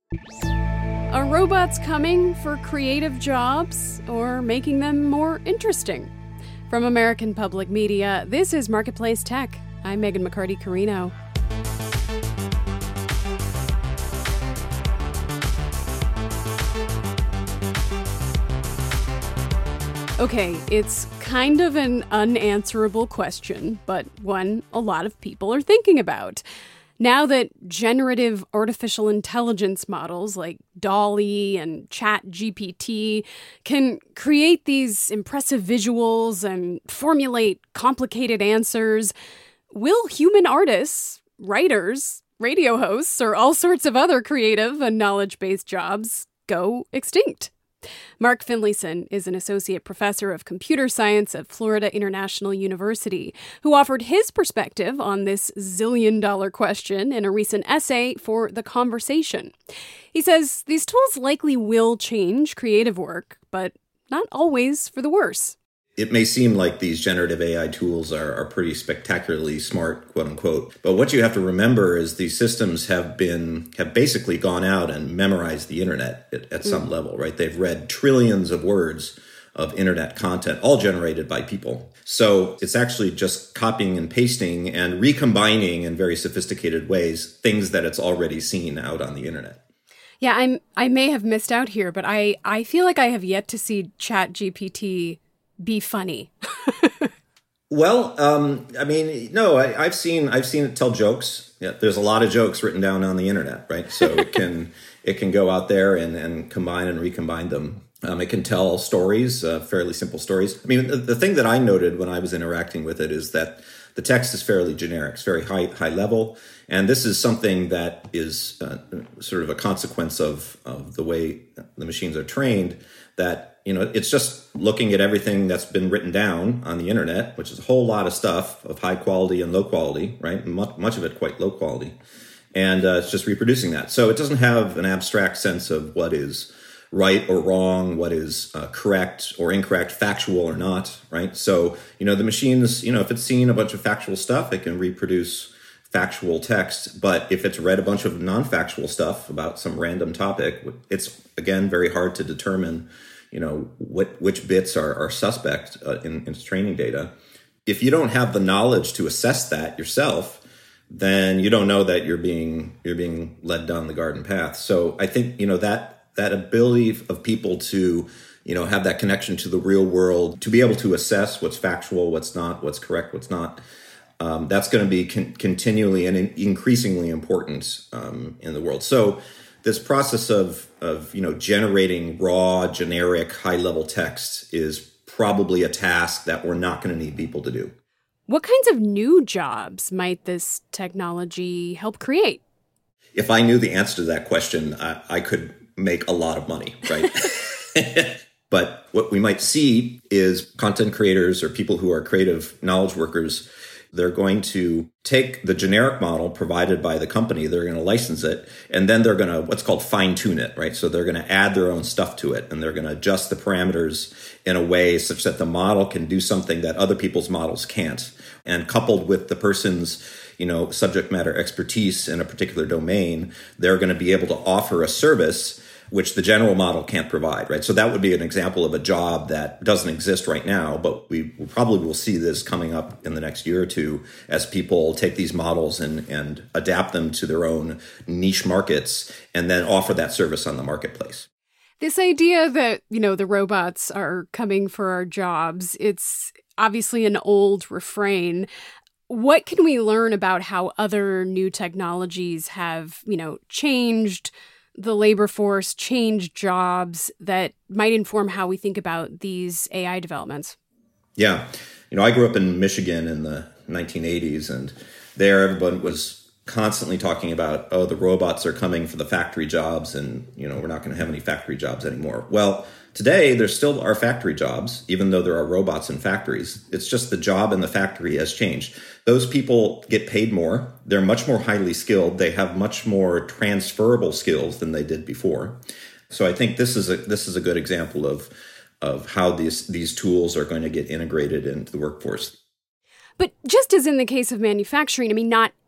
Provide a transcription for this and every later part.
Are robots coming for creative jobs or making them more interesting? From American Public Media, this is Marketplace Tech. I'm Megan McCarty-Carino. Okay, it's kind of an unanswerable question, but one a lot of people are thinking about. Now that generative artificial intelligence models like DALL-E and ChatGPT can create these impressive visuals and formulate complicated answers, will human artists, writers, radio hosts, or all sorts of other creative and knowledge-based jobs go extinct? Mark Finlayson is an associate professor of computer science at Florida International University, who offered his perspective on this zillion-dollar question in a recent essay for The Conversation. He says these tools likely will change creative work, but not always for the worse. It may seem like these generative AI tools are pretty spectacularly smart, quote unquote. But what you have to remember is these systems have basically gone out and memorized the internet at some level, right? They've read trillions of words of internet content, all generated by people. So it's actually just copying and pasting and recombining in very sophisticated ways things that it's already seen out on the internet. Yeah, I may have missed out here, but I feel like I have yet to see ChatGPT be funny. Well, no, I've seen it tell jokes. Yeah, there's a lot of jokes written down on the internet, right? So it can go out there and combine and recombine them. It can tell stories, fairly simple stories. I mean, the thing that I noted when I was interacting with it is that the text is fairly generic. It's very high level. And this is something that is sort of a consequence of the way the machines are trained, that it's just looking at everything that's been written down on the internet, which is a whole lot of stuff of high quality and low quality, right? Much of it quite low quality. And it's just reproducing that. So it doesn't have an abstract sense of what is right or wrong, what is correct or incorrect, factual or not, right? So, the machines, if it's seen a bunch of factual stuff, it can reproduce factual text. But if it's read a bunch of non-factual stuff about some random topic, it's, again, very hard to determine which bits are suspect in its training data. If you don't have the knowledge to assess that yourself, then you don't know that you're being led down the garden path. So I think that ability of people to have that connection to the real world, to be able to assess what's factual, what's not, what's correct, what's not, that's going to be continually and increasingly important in the world. So this process of generating raw, generic, high-level text is probably a task that we're not going to need people to do. What kinds of new jobs might this technology help create? If I knew the answer to that question, I could make a lot of money, right? But what we might see is content creators or people who are creative knowledge workers, they're going to take the generic model provided by the company, they're going to license it, and then they're going to what's called fine-tune it, right? So they're going to add their own stuff to it, and they're going to adjust the parameters in a way such that the model can do something that other people's models can't. And coupled with the person's, subject matter expertise in a particular domain, they're going to be able to offer a service which the general model can't provide, right? So that would be an example of a job that doesn't exist right now, but we probably will see this coming up in the next year or two as people take these models and adapt them to their own niche markets and then offer that service on the marketplace. This idea that, the robots are coming for our jobs, it's obviously an old refrain. What can we learn about how other new technologies have, changed the labor force, change jobs that might inform how we think about these AI developments? Yeah. I grew up in Michigan in the 1980s, and there everyone was constantly talking about, the robots are coming for the factory jobs, and, we're not going to have any factory jobs anymore. Well, today there still are factory jobs, even though there are robots in factories. It's just the job in the factory has changed. Those people get paid more. They're much more highly skilled. They have much more transferable skills than they did before. So I think this is a good example of how these tools are going to get integrated into the workforce. But just as in the case of manufacturing, not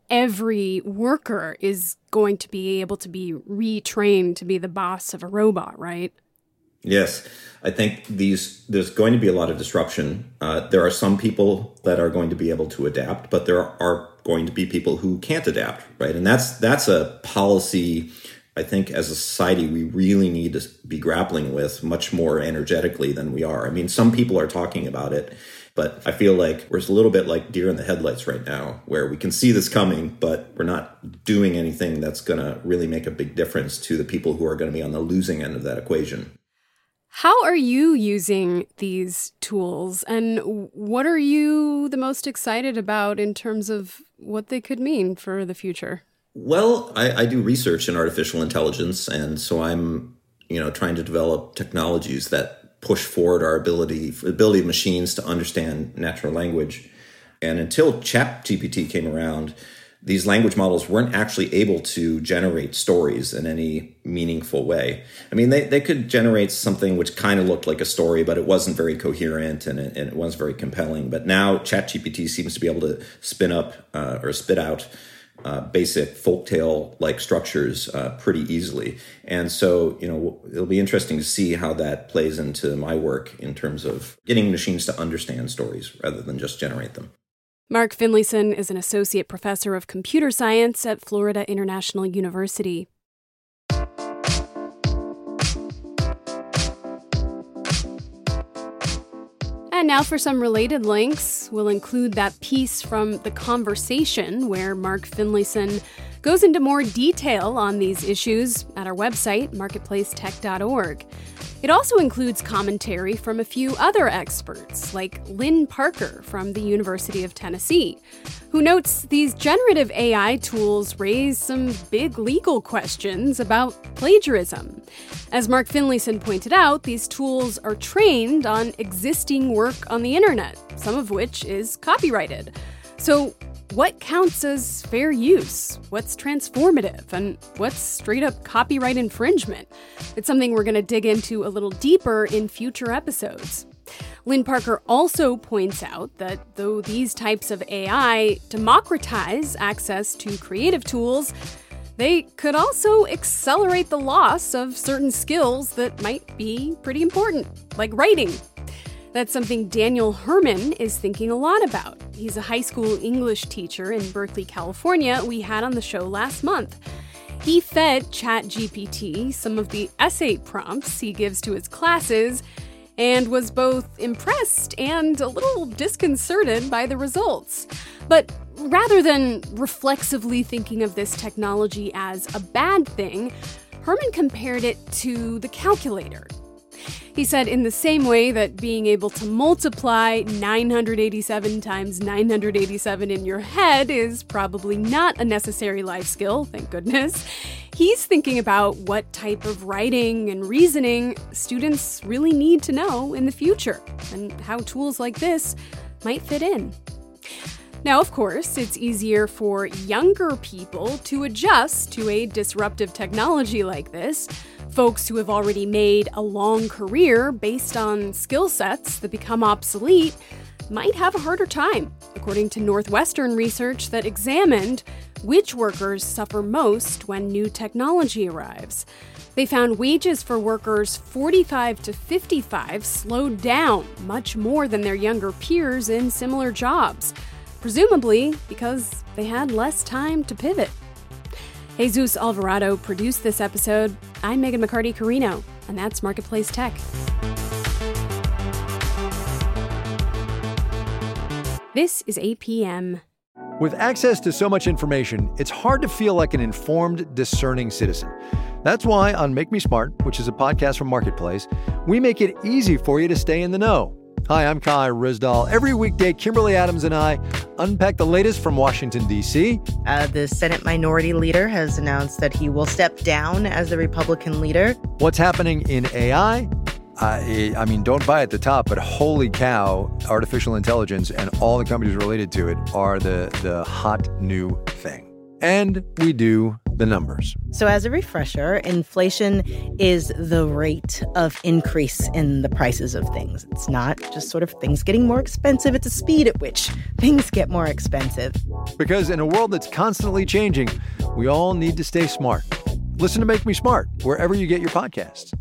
every worker is going to be able to be retrained to be the boss of a robot, right? Yes, I think there's going to be a lot of disruption. There are some people that are going to be able to adapt, but there are going to be people who can't adapt, right? And that's a policy, I think, as a society, we really need to be grappling with much more energetically than we are. I mean, some people are talking about it, but I feel like we're a little bit like deer in the headlights right now, where we can see this coming, but we're not doing anything that's going to really make a big difference to the people who are going to be on the losing end of that equation. How are you using these tools, and what are you the most excited about in terms of what they could mean for the future? Well, I do research in artificial intelligence, and so I'm, trying to develop technologies that push forward our ability of machines to understand natural language. And until ChatGPT came around, these language models weren't actually able to generate stories in any meaningful way. I mean, they could generate something which kind of looked like a story, but it wasn't very coherent and it wasn't very compelling. But now ChatGPT seems to be able to spit out basic folktale-like structures pretty easily. And so, it'll be interesting to see how that plays into my work in terms of getting machines to understand stories rather than just generate them. Mark Finlayson is an associate professor of computer science at Florida International University. And now for some related links. We'll include that piece from The Conversation where Mark Finlayson goes into more detail on these issues at our website, marketplacetech.org. It also includes commentary from a few other experts, like Lynn Parker from the University of Tennessee, who notes these generative AI tools raise some big legal questions about plagiarism. As Mark Finlayson pointed out, these tools are trained on existing work on the internet, some of which is copyrighted. So what counts as fair use? What's transformative? And what's straight up copyright infringement? It's something we're going to dig into a little deeper in future episodes. Lynn Parker also points out that though these types of AI democratize access to creative tools, they could also accelerate the loss of certain skills that might be pretty important, like writing. That's something Daniel Herman is thinking a lot about. He's a high school English teacher in Berkeley, California, we had on the show last month. He fed ChatGPT some of the essay prompts he gives to his classes and was both impressed and a little disconcerted by the results. But rather than reflexively thinking of this technology as a bad thing, Herman compared it to the calculator. He said in the same way that being able to multiply 987 times 987 in your head is probably not a necessary life skill, thank goodness, he's thinking about what type of writing and reasoning students really need to know in the future, and how tools like this might fit in. Now, of course, it's easier for younger people to adjust to a disruptive technology like this. Folks who have already made a long career based on skill sets that become obsolete might have a harder time, according to Northwestern research that examined which workers suffer most when new technology arrives. They found wages for workers 45 to 55 slowed down much more than their younger peers in similar jobs, presumably because they had less time to pivot. Jesus Alvarado produced this episode. I'm Megan McCarty-Carino, and that's Marketplace Tech. This is APM. With access to so much information, it's hard to feel like an informed, discerning citizen. That's why on Make Me Smart, which is a podcast from Marketplace, we make it easy for you to stay in the know. Hi, I'm Kai Ryssdal. Every weekday, Kimberly Adams and I unpack the latest from Washington, D.C. The Senate Minority Leader has announced that he will step down as the Republican leader. What's happening in AI? I mean, don't buy at the top, but holy cow, artificial intelligence and all the companies related to it are the hot new thing. And we do the numbers. So as a refresher, inflation is the rate of increase in the prices of things. It's not just sort of things getting more expensive. It's the speed at which things get more expensive. Because in a world that's constantly changing, we all need to stay smart. Listen to Make Me Smart wherever you get your podcasts.